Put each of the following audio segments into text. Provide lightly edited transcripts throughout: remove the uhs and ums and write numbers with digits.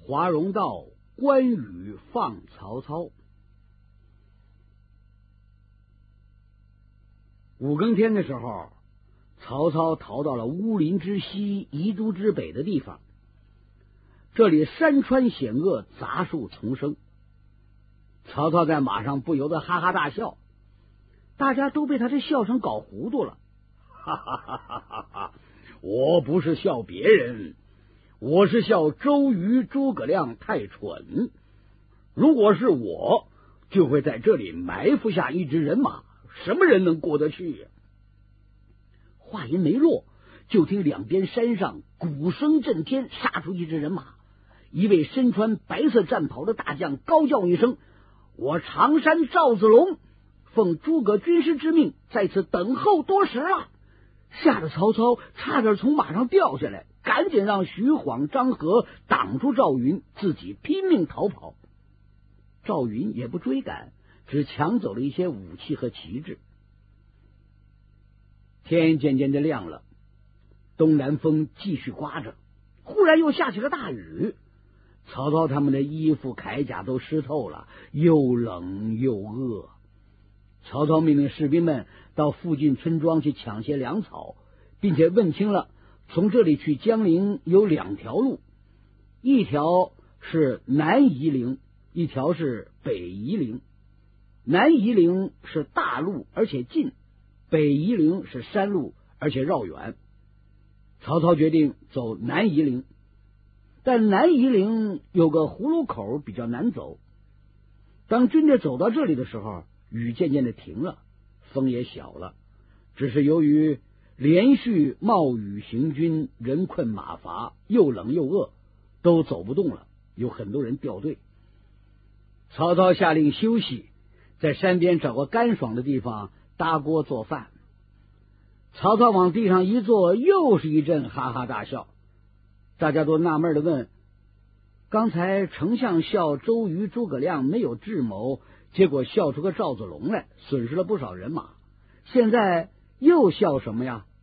华容道关羽放曹操。五更天的时候，曹操逃到了乌林之西、夷都之北的地方。这里山川险恶，杂树丛生。曹操在马上不由得哈哈大笑，大家都被他这笑声搞糊涂了。哈哈哈哈哈哈！我不是笑别人，我是笑周瑜、诸葛亮太蠢。如果是我，就会在这里埋伏下一支人马，什么人能过得去？话音没落，就听两边山上鼓声震天，杀出一支人马。一位身穿白色战袍的大将高叫一声：“我常山赵子龙奉诸葛军师之命，在此等候多时了。”吓得曹操差点从马上掉下来，赶紧让徐晃、张合挡住赵云，自己拼命逃跑。赵云也不追赶，只抢走了一些武器和旗帜。天渐渐的亮了，东南风继续刮着，忽然又下起了大雨。曹操他们的衣服铠甲都湿透了，又冷又饿。曹操命令士兵们到附近村庄去抢些粮草，并且问清了从这里去江陵有两条路，一条是南夷陵，一条是北夷陵。南夷陵是大路而且近，北夷陵是山路而且绕远。曹操决定走南夷陵，但南夷陵有个葫芦口比较难走。当军队走到这里的时候，雨渐渐的停了，风也小了，只是由于连续冒雨行军，人困马乏，又冷又饿，都走不动了，有很多人掉队。曹操下令休息，在山边找个干爽的地方搭锅做饭。曹操往地上一坐，又是一阵哈哈大笑。大家都纳闷的问：刚才丞相笑周瑜、诸葛亮没有智谋，结果笑出个赵子龙来，损失了不少人马，现在又笑什么呀？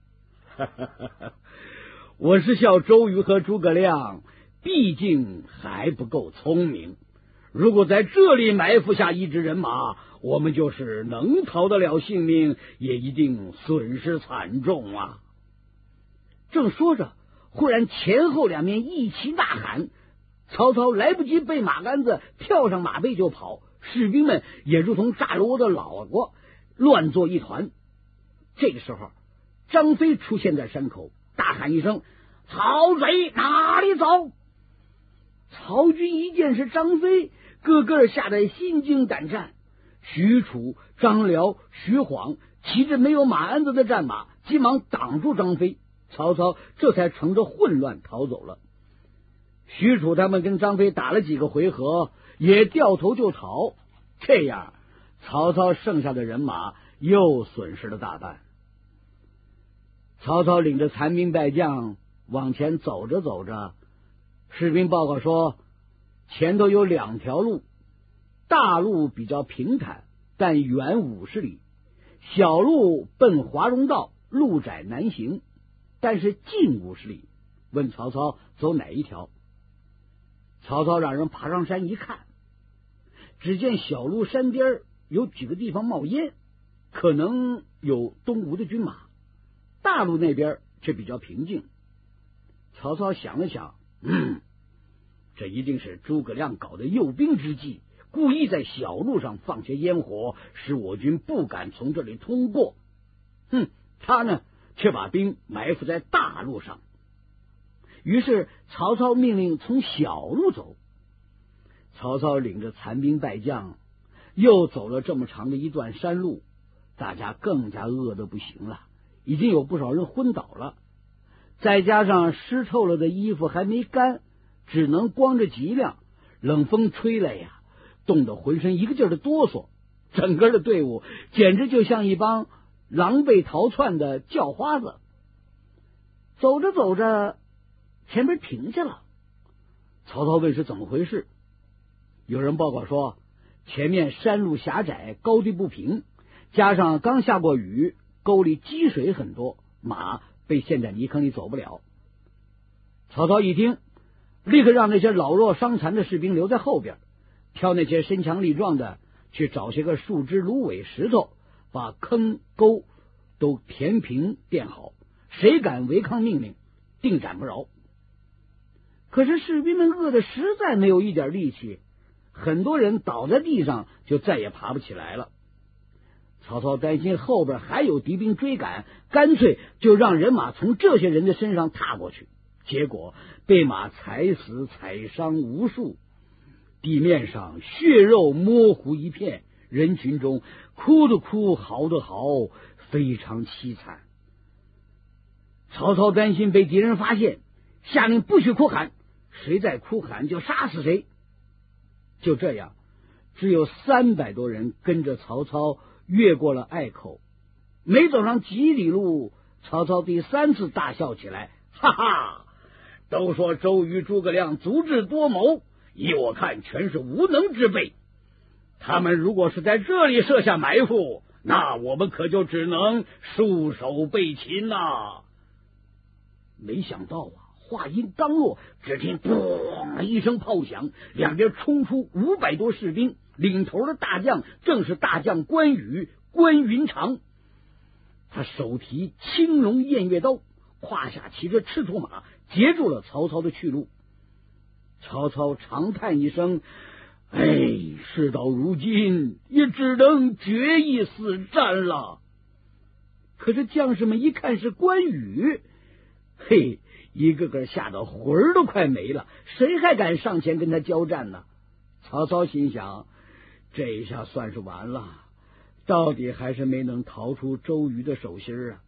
我是笑周瑜和诸葛亮毕竟还不够聪明，如果在这里埋伏下一支人马，我们就是能逃得了性命，也一定损失惨重啊。正说着，忽然前后两面一齐呐喊，曹操来不及背马杆子，跳上马背就跑，士兵们也如同炸了窝的老窝，乱作一团。这个时候，张飞出现在山口，大喊一声：“曹贼哪里走！”曹军一见是张飞，个个吓得心惊胆战。许褚、张辽、徐晃骑着没有马鞍子的战马，急忙挡住张飞。曹操这才乘着混乱逃走了。许褚他们跟张飞打了几个回合，也掉头就逃。这样，曹操剩下的人马又损失了大半。曹操领着残兵败将往前走着走着，士兵报告说，前头有两条路，大路比较平坦，但远50里；小路奔华容道，路窄难行，但是近50里。问曹操走哪一条？曹操让人爬上山一看，只见小路山边有几个地方冒烟，可能有东吴的军马；大路那边却比较平静。曹操想了想，这一定是诸葛亮搞的诱兵之计，故意在小路上放些烟火，使我军不敢从这里通过。他呢，却把兵埋伏在大路上。于是曹操命令从小路走。曹操领着残兵败将又走了这么长的一段山路，大家更加饿得不行了，已经有不少人昏倒了。再加上湿透了的衣服还没干，只能光着脊梁，冷风吹来呀，冻得浑身一个劲儿的哆嗦，整个的队伍简直就像一帮狼狈逃窜的叫花子。走着走着，前边停下了。曹操问是怎么回事，有人报告说，前面山路狭窄，高低不平，加上刚下过雨，沟里积水很多，马被陷在泥坑里走不了。曹操一听， 立刻让那些老弱伤残的士兵留在后边，挑那些身强力壮的去找些个树枝、芦苇、石头，把坑沟都填平垫好，谁敢违抗命令，定斩不饶。可是士兵们饿得实在没有一点力气，很多人倒在地上就再也爬不起来了。曹操担心后边还有敌兵追赶，干脆就让人马从这些人的身上踏过去，结果被马踩死踩伤无数，地面上血肉模糊一片，人群中哭的哭，嚎的嚎，非常凄惨。曹操担心被敌人发现，下令不许哭喊，谁再哭喊就杀死谁。就这样，只有300多人跟着曹操越过了隘口。没走上几里路，曹操第3次大笑起来，哈哈！都说周瑜、诸葛亮足智多谋，依我看全是无能之辈。他们如果是在这里设下埋伏，那我们可就只能束手被擒呐！没想到啊，话音刚落，只听咣一声炮响，两边冲出500多士兵，领头的大将正是大将关羽、关云长。他手提青龙偃月刀，胯下骑着赤兔马，截住了曹操的去路。曹操长叹一声，事到如今也只能决一死战了。可是将士们一看是关羽，一个个吓得魂儿都快没了，谁还敢上前跟他交战呢？曹操心想，这一下算是完了，到底还是没能逃出周瑜的手心啊。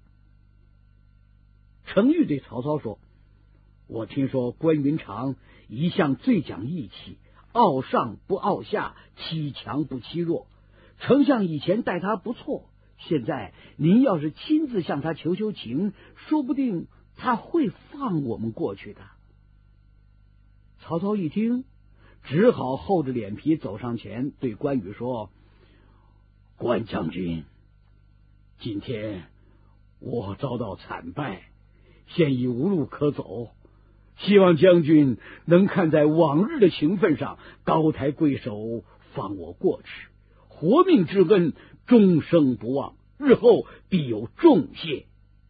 程昱对曹操说，我听说关云长一向最讲义气，傲上不傲下，欺强不欺弱，丞相以前待他不错，现在您要是亲自向他求求情，说不定他会放我们过去的。曹操一听，只好厚着脸皮走上前，对关羽说，关将军，今天我遭到惨败，现已无路可走，希望将军能看在往日的情分上，高抬贵手，放我过去，活命之恩终生不忘，日后必有重谢。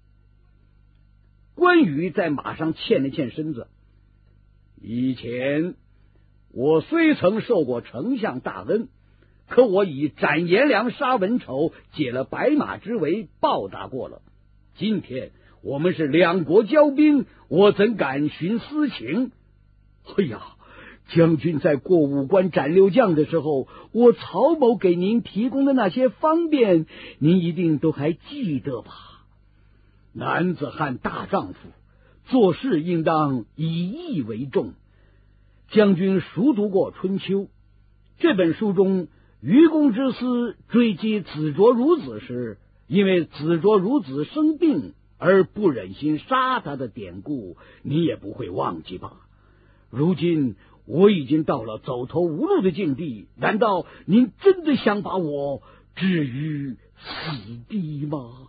关羽在马上欠了欠身子，以前我虽曾受过丞相大恩，可我以斩颜良、杀文丑、解了白马之围报答过了。今天我们是两国交兵，我怎敢徇私情？将军在过5关斩6将的时候，我曹某给您提供的那些方便，您一定都还记得吧？男子汉大丈夫，做事应当以义为重。将军熟读过《春秋》，这本书中愚公之思追击子卓孺子时，因为子卓孺子生病而不忍心杀他的典故，你也不会忘记吧？如今我已经到了走投无路的境地，难道您真的想把我置于死地吗？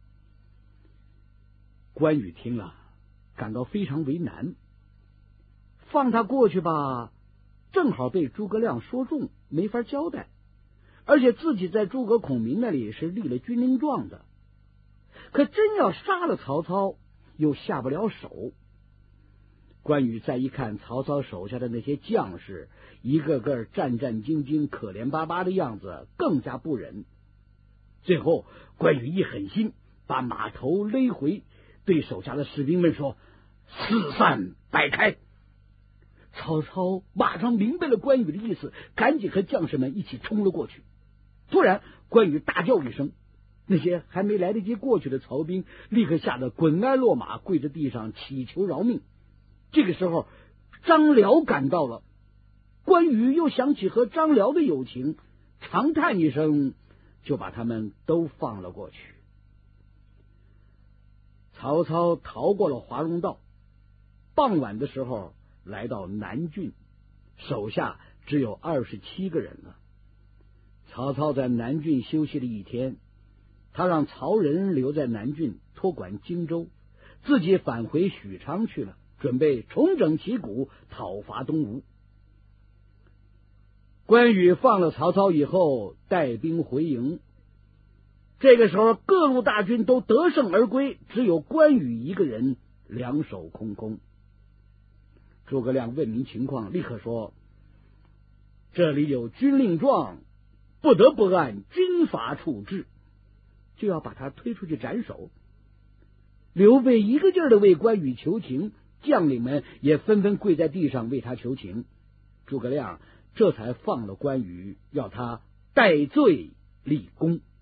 关羽听了，感到非常为难。放他过去吧，正好被诸葛亮说中，没法交代，而且自己在诸葛孔明那里是立了军令状的。可真要杀了曹操，又下不了手。关羽再一看曹操手下的那些将士，一个个战战兢兢、可怜巴巴的样子，更加不忍。最后关羽一狠心，把马头勒回，对手下的士兵们说，四散摆开。曹操马上明白了关羽的意思，赶紧和将士们一起冲了过去。突然关羽大叫一声，那些还没来得及过去的曹兵立刻吓得滚鞍落马，跪在地上祈求饶命。这个时候张辽赶到了，关羽又想起和张辽的友情，长叹一声，就把他们都放了过去。曹操逃过了华容道，傍晚的时候来到南郡，手下只有27个人了。曹操在南郡休息了1天，他让曹仁留在南郡托管荆州，自己返回许昌去了， 准备重整旗鼓，讨伐东吴。关羽放了曹操以后，带兵回营。这个时候，各路大军都得胜而归，只有关羽一个人两手空空。诸葛亮问明情况，立刻说：“这里有军令状，不得不按军法处置，就要把他推出去斩首。”刘备一个劲儿的为关羽求情，将领们也纷纷跪在地上为他求情。诸葛亮这才放了关羽，要他戴罪立功。